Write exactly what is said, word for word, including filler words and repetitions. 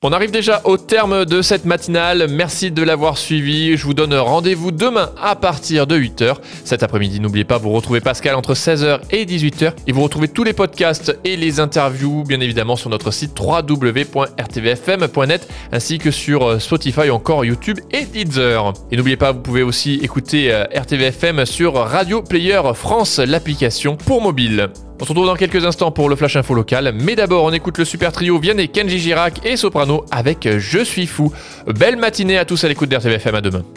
On arrive déjà au terme de cette matinale, merci de l'avoir suivi, je vous donne rendez-vous demain à partir de huit heures. Cet après-midi, n'oubliez pas, vous retrouvez Pascal entre seize heures et dix-huit heures et vous retrouvez tous les podcasts et les interviews bien évidemment sur notre site w w w point r t v f m point net ainsi que sur Spotify, encore YouTube et Deezer. Et n'oubliez pas, vous pouvez aussi écouter R T V F M sur Radio Player France, l'application pour mobile. On se retrouve dans quelques instants pour le Flash Info local, mais d'abord on écoute le super trio Vianney, Kenji Girac et Soprano avec Je suis fou. Belle matinée à tous à l'écoute d'R T V F M, à demain.